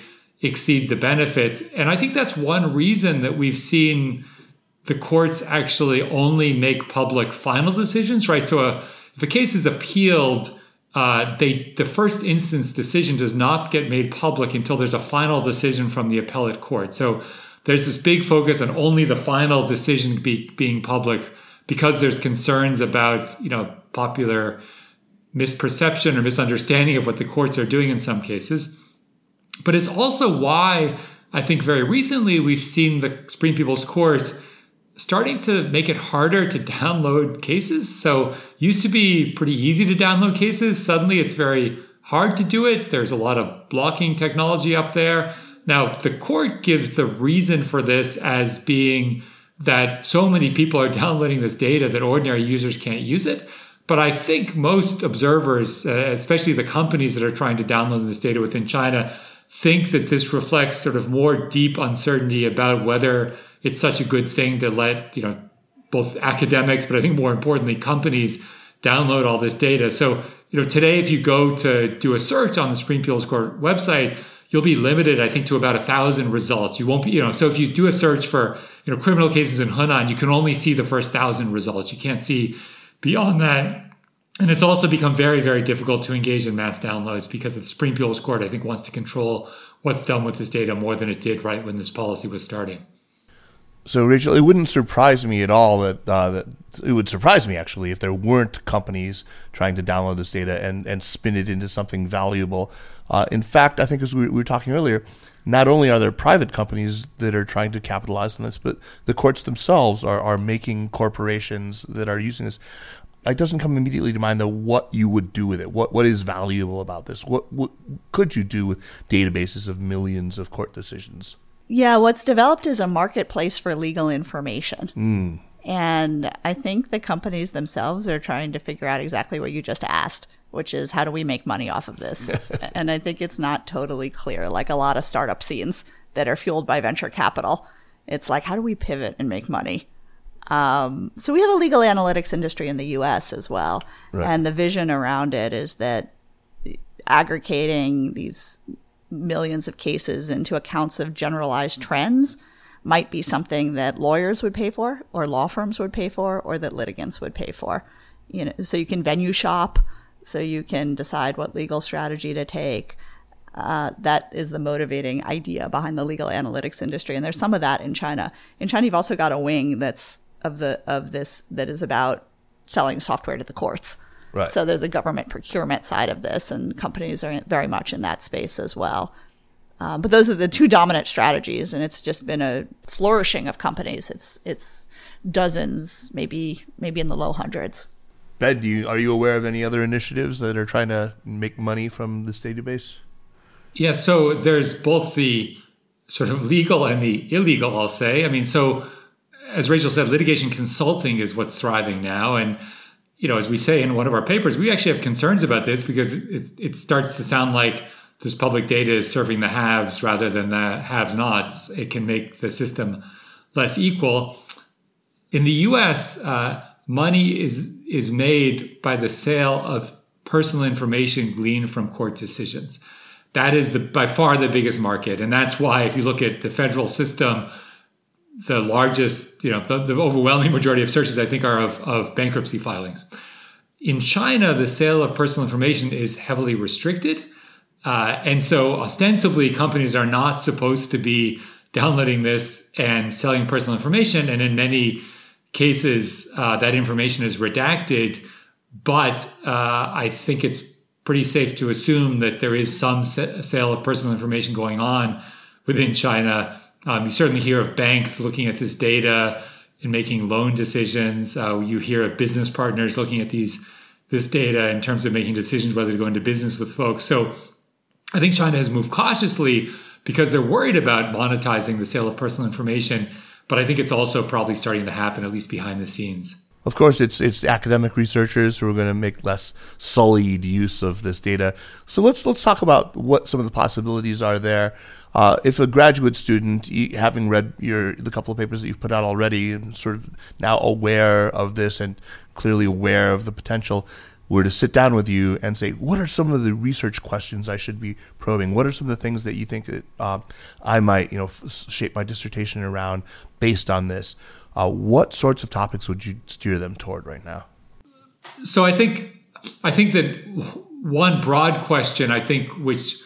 exceed the benefits. And I think that's one reason that we've seen the courts actually only make public final decisions, right? So a, if a case is appealed, uh, they the first instance decision does not get made public until there's a final decision from the appellate court. So there's this big focus on only the final decision be, being public because there's concerns about, you know, popular misperception or misunderstanding of what the courts are doing in some cases. But it's also why I think very recently we've seen the Supreme People's Court starting to make it harder to download cases. So it used to be pretty easy to download cases. Suddenly it's very hard to do it. There's a lot of blocking technology up there. Now, the court gives the reason for this as being that so many people are downloading this data that ordinary users can't use it. But I think most observers, uh, especially the companies that are trying to download this data within China, think that this reflects sort of more deep uncertainty about whether it's such a good thing to let, you know, both academics, but I think more importantly, companies download all this data. So, you know, today, if you go to do a search on the Supreme People's Court website, you'll be limited, I think, to about a thousand results. You won't be, you know, so if you do a search for, you know, criminal cases in Henan, you can only see the first thousand results. You can't see beyond that. And it's also become very, very difficult to engage in mass downloads because the Supreme People's Court, I think, wants to control what's done with this data more than it did right when this policy was starting. So, Rachel, it wouldn't surprise me at all that uh, that it would surprise me, actually, if there weren't companies trying to download this data and, and spin it into something valuable. Uh, in fact, I think as we, we were talking earlier, not only are there private companies that are trying to capitalize on this, but the courts themselves are, are making corporations that are using this. It doesn't come immediately to mind, though, what you would do with it. What What is valuable about this? What, what could you do with databases of millions of court decisions? Yeah, what's developed is a marketplace for legal information. Mm. And I think the companies themselves are trying to figure out exactly what you just asked, which is how do we make money off of this? And I think it's not totally clear, like a lot of startup scenes that are fueled by venture capital. It's like, how do we pivot and make money? Um, so we have a legal analytics industry in the U S as well. Right. And the vision around it is that aggregating these millions of cases into accounts of generalized trends might be something that lawyers would pay for, or law firms would pay for, or that litigants would pay for. You know, so you can venue shop, so you can decide what legal strategy to take. Uh, that is the motivating idea behind the legal analytics industry, and there's some of that in China. In China, you've also got a wing that's of the of this that is about selling software to the courts. Right. So there's a government procurement side of this, and companies are very much in that space as well. Um, but those are the two dominant strategies, and it's just been a flourishing of companies. It's it's dozens, maybe maybe in the low hundreds. Ben, do you, are you aware of any other initiatives that are trying to make money from this database? Yeah, so there's both the sort of legal and the illegal, I'll say. I mean, so as Rachel said, litigation consulting is what's thriving now. And you know, as we say in one of our papers, we actually have concerns about this because it, it starts to sound like this public data is serving the haves rather than the have-nots. It can make the system less equal. In the U S, uh, money is is made by the sale of personal information gleaned from court decisions. That is the by far the biggest market, and that's why if you look at the federal system, the largest, you know, the, the overwhelming majority of searches, I think, are of, of bankruptcy filings. In China, the sale of personal information is heavily restricted. Uh, and so ostensibly, companies are not supposed to be downloading this and selling personal information. And in many cases, uh, that information is redacted. But uh, I think it's pretty safe to assume that there is some sa- sale of personal information going on within China. Um, you certainly hear of banks looking at this data and making loan decisions. Uh, you hear of business partners looking at these this data in terms of making decisions whether to go into business with folks. So I think China has moved cautiously because they're worried about monetizing the sale of personal information. But I think it's also probably starting to happen, at least behind the scenes. Of course, it's it's academic researchers who are going to make less sullied use of this data. So let's let's talk about what some of the possibilities are there. Uh, if a graduate student, having read your the couple of papers that you've put out already, and sort of now aware of this and clearly aware of the potential, were to sit down with you and say, what are some of the research questions I should be probing? What are some of the things that you think that uh, I might, you know, f- shape my dissertation around based on this? Uh, what sorts of topics would you steer them toward right now? So I think I think that one broad question, I think, which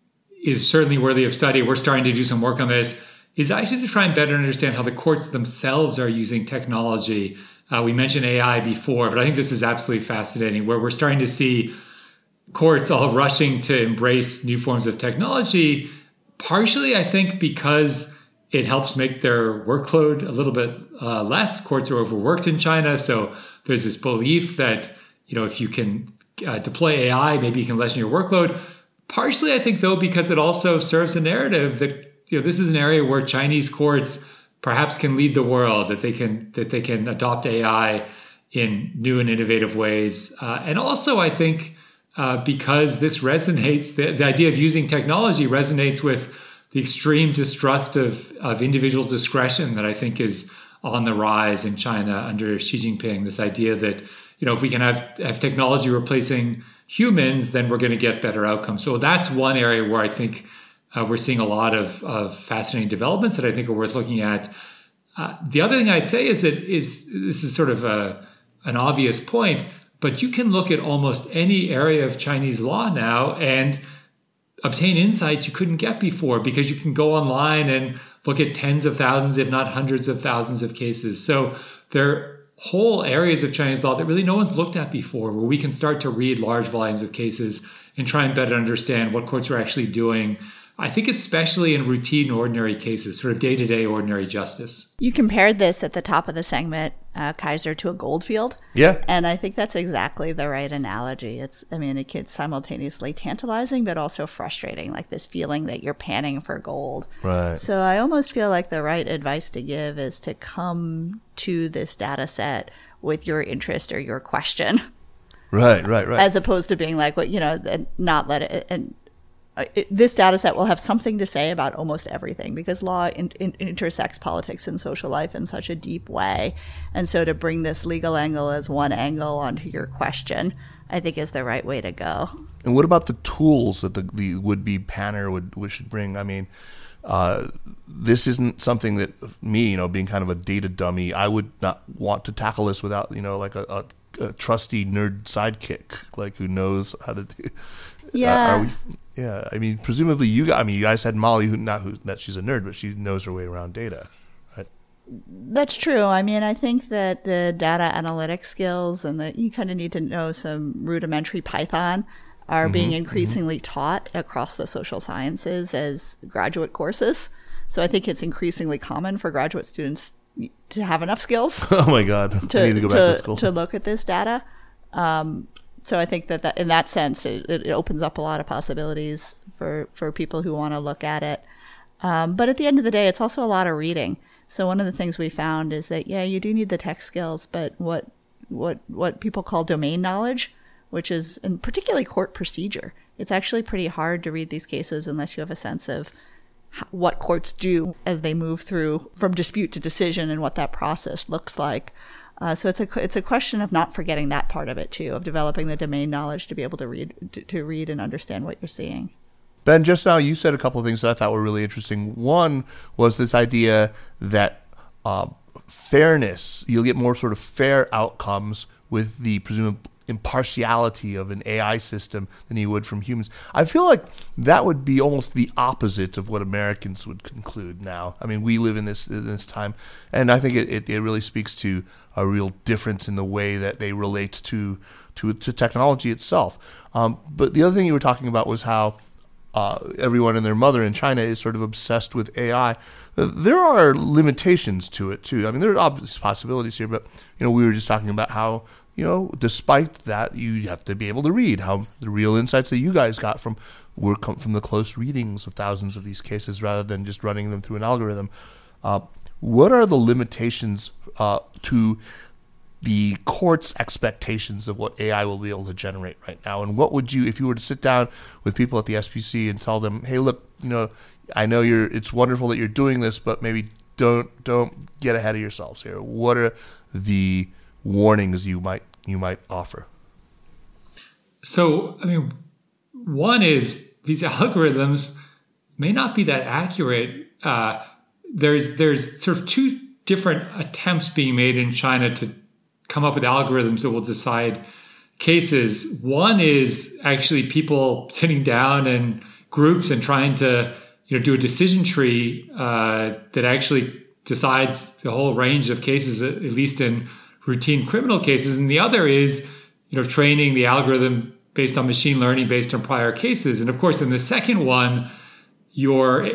is certainly worthy of study, we're starting to do some work on this, is actually to try and better understand how the courts themselves are using technology. Uh, we mentioned A I before, but I think this is absolutely fascinating, where we're starting to see courts all rushing to embrace new forms of technology, partially, I think, because it helps make their workload a little bit uh, less. Courts are overworked in China, so there's this belief that, you know, if you can uh, deploy A I, maybe you can lessen your workload. Partially, I think, though, because it also serves a narrative that, you know, this is an area where Chinese courts perhaps can lead the world, that they can that they can adopt A I in new and innovative ways. Uh, and also, I think, uh, because this resonates, the, the idea of using technology resonates with the extreme distrust of, of individual discretion that I think is on the rise in China under Xi Jinping. This idea that, you know, if we can have, have technology replacing humans, then we're going to get better outcomes. So that's one area where I think Uh, we're seeing a lot of, of fascinating developments that I think are worth looking at. Uh, the other thing I'd say is that is this is sort of a, an obvious point, but you can look at almost any area of Chinese law now and obtain insights you couldn't get before, because you can go online and look at tens of thousands, if not hundreds of thousands of cases. So there are whole areas of Chinese law that really no one's looked at before, where we can start to read large volumes of cases and try and better understand what courts are actually doing. I think especially in routine, ordinary cases, sort of day-to-day ordinary justice. You compared this at the top of the segment, uh, Kaiser, to a gold field. Yeah. And I think that's exactly the right analogy. It's, I mean, it gets simultaneously tantalizing, but also frustrating, like this feeling that you're panning for gold. Right. So I almost feel like the right advice to give is to come to this data set with your interest or your question. Right, right, right. As opposed to being like, well, you know, not let it, and It, this data set will have something to say about almost everything, because law in, in, intersects politics and social life in such a deep way. And so to bring this legal angle as one angle onto your question, I think is the right way to go. And what about the tools that the, the would-be panner would, would should bring? I mean, uh, this isn't something that me, you know, being kind of a data dummy, I would not want to tackle this without, you know, like a, a, a trusty nerd sidekick, like who knows how to do. Yeah. Uh, are we, yeah. I mean, presumably you. I mean, you guys had Molly, who not who that she's a nerd, but she knows her way around data, right? That's true. I mean, I think that the data analytics skills and that you kind of need to know some rudimentary Python are mm-hmm, being increasingly mm-hmm. taught across the social sciences as graduate courses. So I think it's increasingly common for graduate students to have enough skills. Oh my God! To, I need to go back to, to school to look at this data. Um, So I think that, that in that sense, it, it opens up a lot of possibilities for, for people who want to look at it. Um, but at the end of the day, it's also a lot of reading. So one of the things we found is that, yeah, you do need the tech skills, but what what what people call domain knowledge, which is, and particularly court procedure, it's actually pretty hard to read these cases unless you have a sense of how, what courts do as they move through from dispute to decision and what that process looks like. Uh, so it's a it's a question of not forgetting that part of it too, of developing the domain knowledge to be able to read to, to read and understand what you're seeing. Ben, just now you said a couple of things that I thought were really interesting. One was this idea that uh, fairness, you'll get more sort of fair outcomes with the presumed impartiality of an A I system than you would from humans. I feel like that would be almost the opposite of what Americans would conclude now. I mean, we live in this in this time, and I think it, it, it really speaks to a real difference in the way that they relate to to, to technology itself. Um, but the other thing you were talking about was how uh, everyone and their mother in China is sort of obsessed with A I. Uh, there are limitations to it too. I mean, there are obvious possibilities here, but you know, we were just talking about how, you know, despite that, you have to be able to read how the real insights that you guys got from were come from the close readings of thousands of these cases rather than just running them through an algorithm. Uh, what are the limitations uh, to the court's expectations of what A I will be able to generate right now? And what would you, if you were to sit down with people at the S P C and tell them, hey, look, you know, I know you're, it's wonderful that you're doing this, but maybe don't don't get ahead of yourselves here. What are the warnings you might you might offer? So, I mean, one is these algorithms may not be that accurate. Uh, there's there's sort of two different attempts being made in China to come up with algorithms that will decide cases. One is actually people sitting down in groups and trying to, you know, do a decision tree uh, that actually decides the whole range of cases, at least in routine criminal cases. And the other is, you know, training the algorithm based on machine learning, based on prior cases. And of course, in the second one, you're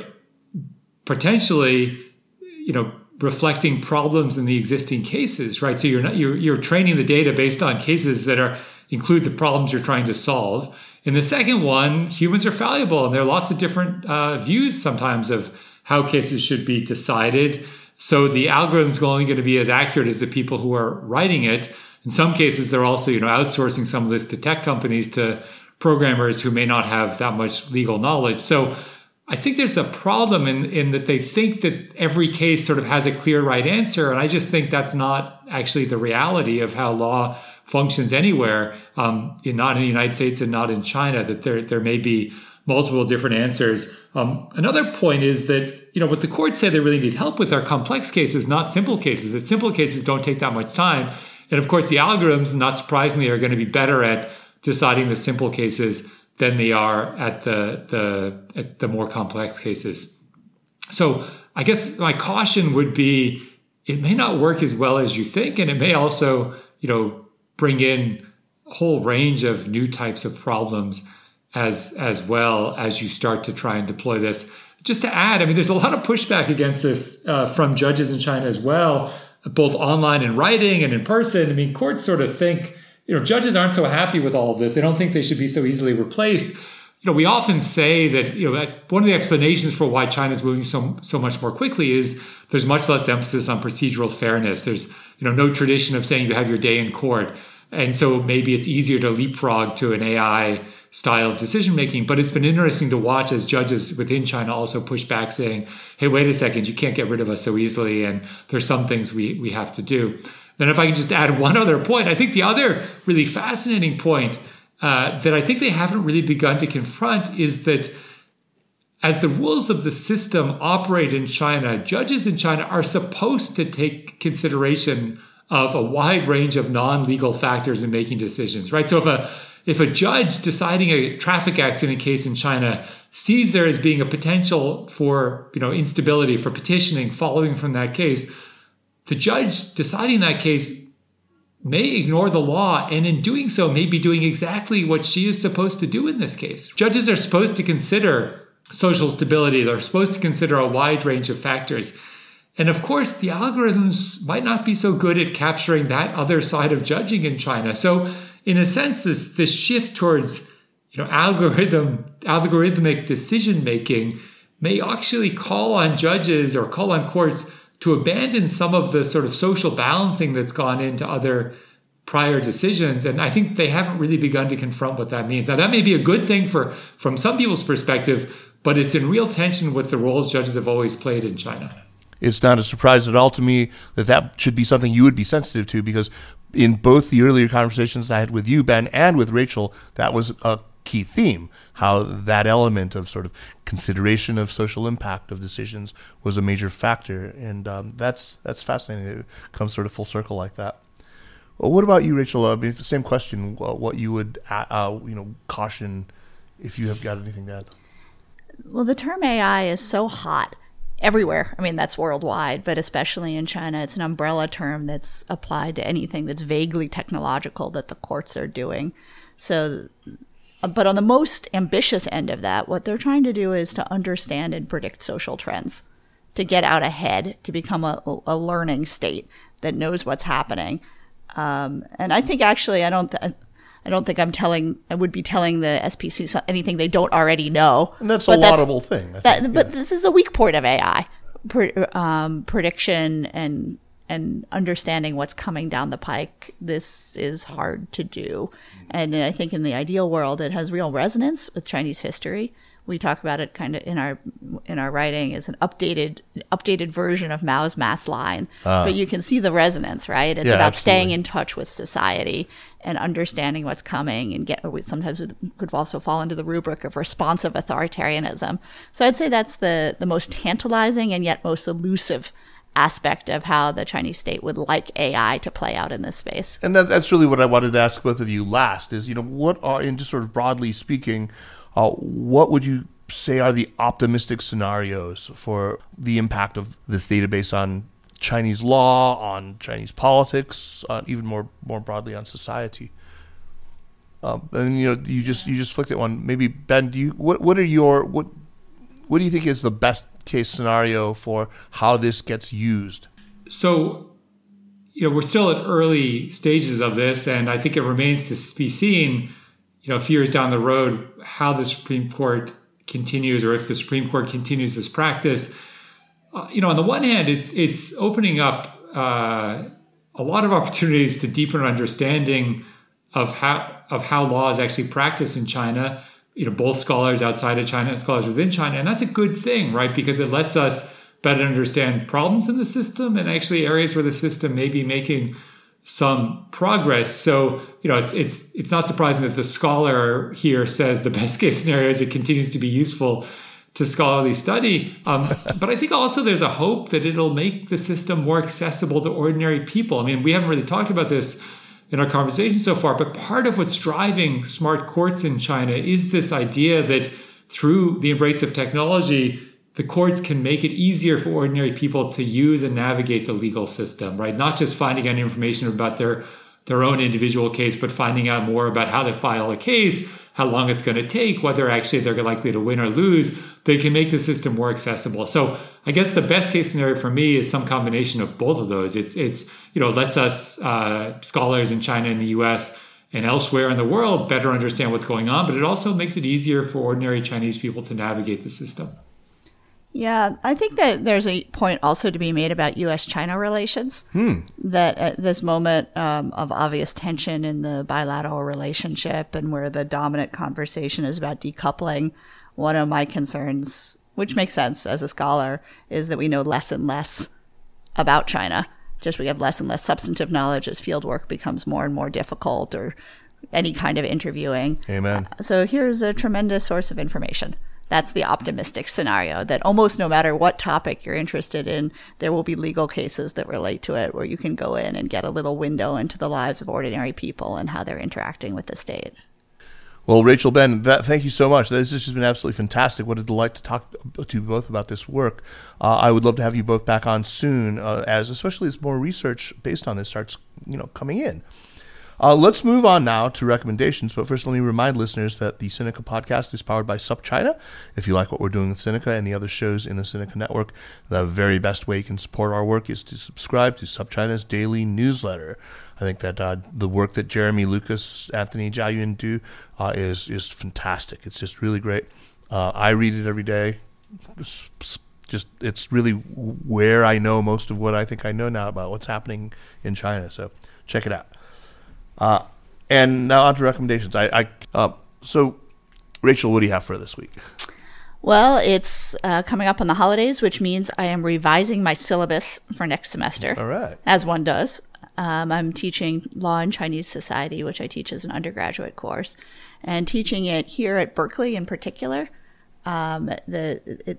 potentially, you know, reflecting problems in the existing cases, right? So you're not you're you're training the data based on cases that are include the problems you're trying to solve. In the second one, humans are fallible, and there are lots of different uh, views sometimes of how cases should be decided. So the algorithm's only going to be as accurate as the people who are writing it. In some cases, they're also, you know, outsourcing some of this to tech companies, to programmers who may not have that much legal knowledge. So I think there's a problem in, in that they think that every case sort of has a clear right answer. And I just think that's not actually the reality of how law functions anywhere, um, in, not in the United States and not in China, that there, there may be multiple different answers. Um, another point is that, you know, what the courts say they really need help with are complex cases, not simple cases, that simple cases don't take that much time. And of course, the algorithms, not surprisingly, are going to be better at deciding the simple cases than they are at the the at the more complex cases. So I guess my caution would be, it may not work as well as you think, and it may also, you know, bring in a whole range of new types of problems as as well as you start to try and deploy this. Just to add, I mean, there's a lot of pushback against this uh, from judges in China as well, both online and writing and in person. I mean, courts sort of think, you know, judges aren't so happy with all of this. They don't think they should be so easily replaced. You know, we often say that, you know, one of the explanations for why China's moving so so much more quickly is there's much less emphasis on procedural fairness. There's, you know, no tradition of saying you have your day in court. And so maybe it's easier to leapfrog to an A I style of decision making. But it's been interesting to watch as judges within China also push back, saying, hey, wait a second, you can't get rid of us so easily. And there's some things we, we have to do. Then if I can just add one other point, I think the other really fascinating point uh, that I think they haven't really begun to confront is that as the rules of the system operate in China, judges in China are supposed to take consideration of a wide range of non-legal factors in making decisions, right? So if a if a judge deciding a traffic accident case in China sees there as being a potential for, you know, instability, for petitioning following from that case, the judge deciding that case may ignore the law, and in doing so may be doing exactly what she is supposed to do in this case. Judges are supposed to consider social stability. They're supposed to consider a wide range of factors. And of course, the algorithms might not be so good at capturing that other side of judging in China. So in a sense, this, this shift towards, you know, algorithm, algorithmic decision making may actually call on judges or call on courts to abandon some of the sort of social balancing that's gone into other prior decisions. And I think they haven't really begun to confront what that means. Now, that may be a good thing for from some people's perspective, but it's in real tension with the roles judges have always played in China. It's not a surprise at all to me that that should be something you would be sensitive to, because in both the earlier conversations I had with you, Ben, and with Rachel, that was a key theme, how that element of sort of consideration of social impact of decisions was a major factor. And um, that's that's fascinating. It comes sort of full circle like that. Well, what about you, Rachel? I mean, the same question, what you would uh, you know, caution if you have got anything to add. Well, the term A I is so hot everywhere. I mean, that's worldwide, but especially in China, it's an umbrella term that's applied to anything that's vaguely technological that the courts are doing. So, but on the most ambitious end of that, what they're trying to do is to understand and predict social trends, to get out ahead, to become a, a learning state that knows what's happening. Um, and I think actually, I don't, th- I don't think I'm telling, I would be telling the S P C anything they don't already know. And that's a laudable thing. I that, think, but yeah. this is a weak point of A I, Pre, um, prediction and and understanding what's coming down the pike. This is hard to do. And I think in the ideal world, it has real resonance with Chinese history. we talk about it kind of in our in our writing as an updated updated version of Mao's mass line. Uh, but you can see the resonance, right? It's yeah, about absolutely. staying in touch with society and understanding what's coming, and get sometimes it could also fall into the rubric of responsive authoritarianism. So I'd say that's the the most tantalizing and yet most elusive aspect of how the Chinese state would like A I to play out in this space. And that, that's really what I wanted to ask both of you last is, you know, what are, in just sort of broadly speaking, uh, what would you say are the optimistic scenarios for the impact of this database on Chinese law, on Chinese politics, on even more more broadly on society? Um, and you know, you just you just flicked at one. Maybe Ben, do you what what are your what what do you think is the best case scenario for how this gets used? So, you know, we're still at early stages of this, and I think it remains to be seen, you know, a few years down the road, how the Supreme Court continues, or if the Supreme Court continues this practice. Uh, you know, on the one hand, it's it's opening up uh, a lot of opportunities to deepen understanding of how of how law is actually practiced in China. You know, both scholars outside of China and scholars within China, and that's a good thing, right? Because it lets us better understand problems in the system and actually areas where the system may be making some progress. So, you know, it's it's it's not surprising that the scholar here says the best case scenario is it continues to be useful to scholarly study. Um, but I think also there's a hope that it'll make the system more accessible to ordinary people. I mean, we haven't really talked about this in our conversation so far, but part of what's driving smart courts in China is this idea that through the embrace of technology, the courts can make it easier for ordinary people to use and navigate the legal system, right? Not just finding out information about their, their own individual case, but finding out more about how to file a case, how long it's going to take, whether actually they're likely to win or lose. They can make the system more accessible. So I guess the best case scenario for me is some combination of both of those. It's, it's you know, lets us uh, scholars in China and the U S and elsewhere in the world better understand what's going on, but it also makes it easier for ordinary Chinese people to navigate the system. Yeah, I think that there's a point also to be made about U S China relations, hmm. that at this moment um, of obvious tension in the bilateral relationship and where the dominant conversation is about decoupling, one of my concerns, which makes sense as a scholar, is that we know less and less about China. Just we have less and less substantive knowledge as fieldwork becomes more and more difficult, or any kind of interviewing. Amen. Uh, so here's a tremendous source of information. That's the optimistic scenario, that almost no matter what topic you're interested in, there will be legal cases that relate to it where you can go in and get a little window into the lives of ordinary people and how they're interacting with the state. Well, Rachel, Ben, that, thank you so much. This has just been absolutely fantastic. What a delight to talk to you both about this work. Uh, I would love to have you both back on soon, uh, as especially as more research based on this starts, you know, coming in. Uh, let's move on now to recommendations, but first let me remind listeners that the Sinica podcast is powered by SupChina. If you like what we're doing with Sinica and the other shows in the Sinica network, the very best way you can support our work is to subscribe to SupChina's daily newsletter. I think that uh, the work that Jeremy Lucas, Anthony Jiayuan do uh, is is fantastic. It's just really great. Uh, I read it every day. Just, just it's really where I know most of what I think I know now about what's happening in China. So check it out. Uh, and now on to recommendations. I, I uh, so, Rachel, what do you have for this week? Well, it's uh, coming up on the holidays, which means I am revising my syllabus for next semester. All right. As one does. Um, I'm teaching Law in Chinese Society, which I teach as an undergraduate course, and teaching it here at Berkeley in particular. Um, the it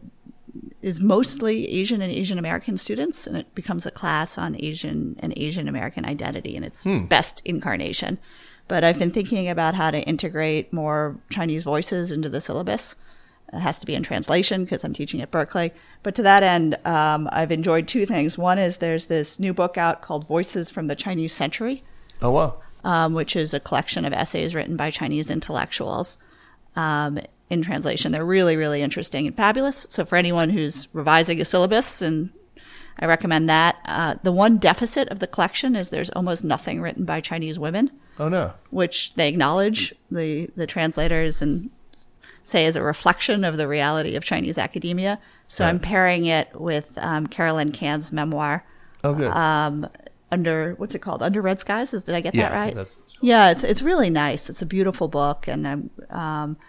is mostly Asian and Asian American students, and it becomes a class on Asian and Asian American identity in its hmm. best incarnation. But I've been thinking about how to integrate more Chinese voices into the syllabus. It has to be in translation because I'm teaching at Berkeley. But to that end, um, I've enjoyed two things. One is there's this new book out called Voices from the Chinese Century. Oh, wow. Um, which is a collection of essays written by Chinese intellectuals um, in translation. They're really, really interesting and fabulous. So for anyone who's revising a syllabus, and I recommend that. Uh, the one deficit of the collection is there's almost nothing written by Chinese women. Oh, no. Which they acknowledge, the, the translators, and say is a reflection of the reality of Chinese academia. So right. I'm pairing it with um, Carolyn Cahn's memoir. Oh, good. Um, under, what's it called? Under Red Skies? Is, did I get yeah, that right? That's... Yeah, it's it's really nice. It's a beautiful book, and I'm um,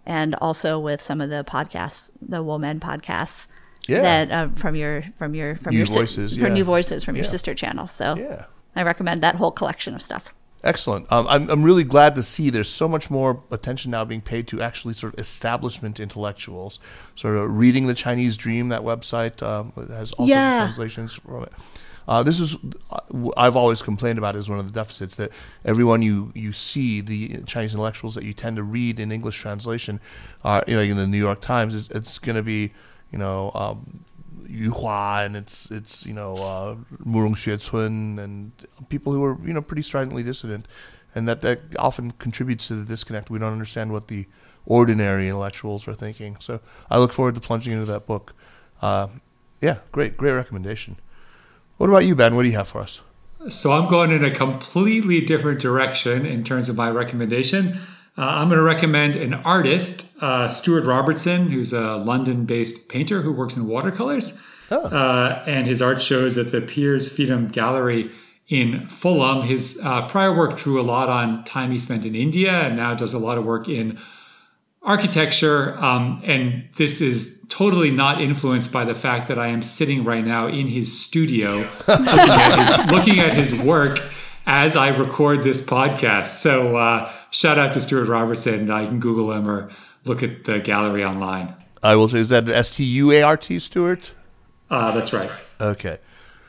and also with some of the podcasts, the Women podcasts. Yeah. That uh, from your from your from New your Voices, si- yeah. from New Voices from your Yeah. sister channel. So Yeah. I recommend that whole collection of stuff. Excellent. Um, I'm I'm really glad to see there's so much more attention now being paid to actually sort of establishment intellectuals, sort of reading the Chinese Dream. That website um, has also Yeah. translations from it. Uh, this is uh, I've always complained about as one of the deficits, that everyone you, you see, the Chinese intellectuals that you tend to read in English translation, are you know in the New York Times, it's, it's going to be you know. Um, Yu Hua, and it's it's you know uh, Murong Xuecun, and people who are you know pretty stridently dissident, and that that often contributes to the disconnect. We don't understand what the ordinary intellectuals are thinking. So I look forward to plunging into that book. Uh, yeah, great, great recommendation. What about you, Ben? What do you have for us? So I'm going in a completely different direction in terms of my recommendation. Uh, I'm going to recommend an artist, uh, Stuart Robertson, who's a London-based painter who works in watercolors. Oh. Uh, and his art shows at the Piers Feedham Gallery in Fulham. His uh, prior work drew a lot on time he spent in India, and now does a lot of work in architecture. Um, and this is totally not influenced by the fact that I am sitting right now in his studio looking, at his, looking at his work as I record this podcast. So uh, shout out to Stuart Robertson. Uh, you can Google him or look at the gallery online. I will say, is that S T U A R T, Stuart? Uh, that's right. Okay.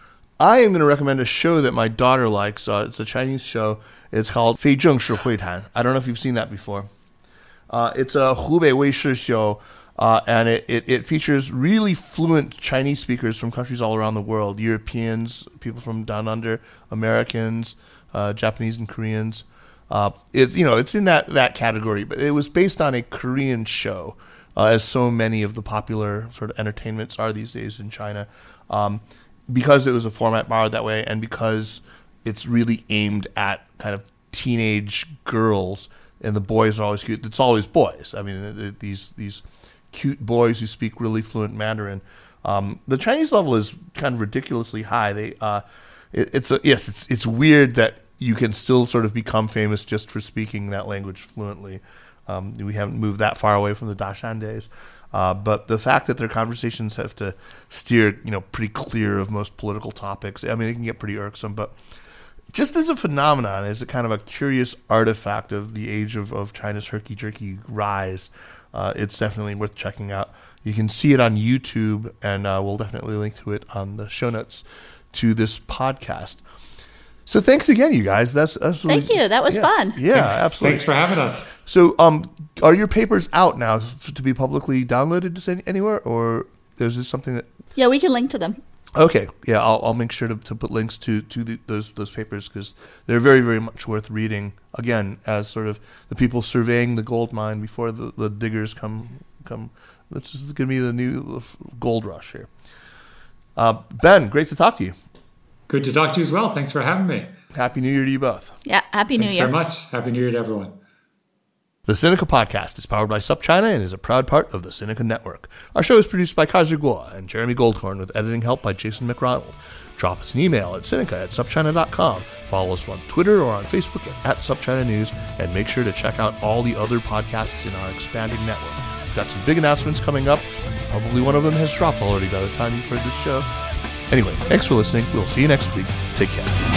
I am going to recommend a show that my daughter likes. Uh, it's a Chinese show. It's called 非正式会谈. I don't know if you've seen that before. Uh, it's a Hubei Weishi show, uh, and it, it, it features really fluent Chinese speakers from countries all around the world, Europeans, people from down under, Americans, uh, Japanese and Koreans. Uh, it's you know it's in that, that category, but it was based on a Korean show, uh, as so many of the popular sort of entertainments are these days in China, um, because it was a format borrowed that way, and because it's really aimed at kind of teenage girls, and the boys are always cute. It's always boys. I mean, it, it, these these cute boys who speak really fluent Mandarin. Um, the Chinese level is kind of ridiculously high. They uh, it, it's a, yes, it's it's weird that you can still sort of become famous just for speaking that language fluently. Um, we haven't moved that far away from the Dashan days. Uh, but the fact that their conversations have to steer, you know, pretty clear of most political topics, I mean, it can get pretty irksome. But just as a phenomenon, as a kind of a curious artifact of the age of, of China's herky-jerky rise, uh, it's definitely worth checking out. You can see it on YouTube, and uh, we'll definitely link to it on the show notes to this podcast. So thanks again, you guys. That's, that's really, Thank you. That was yeah, fun. Yeah, absolutely. Thanks for having us. So, um, are your papers out now to be publicly downloaded anywhere, or is this something that? Yeah, we can link to them. Okay, yeah, I'll, I'll make sure to, to put links to to the, those those papers, because they're very very much worth reading. Again, as sort of the people surveying the gold mine before the, the diggers come come. This is going to be the new gold rush here. Uh, Ben, great to talk to you. Good to talk to you as well. Thanks for having me. Happy New Year to you both. Yeah, Happy New Thanks Year. very much. Happy New Year to everyone. The Sinica Podcast is powered by SupChina and is a proud part of the Sinica Network. Our show is produced by Kaiser Guo and Jeremy Goldkorn with editing help by Jason McRonald. Drop us an email at Sinica at SupChina dot com. Follow us on Twitter or on Facebook at SupChina News, and make sure to check out all the other podcasts in our expanding network. We've got some big announcements coming up. Probably one of them has dropped already by the time you've heard this show. Anyway, thanks for listening. We'll see you next week. Take care.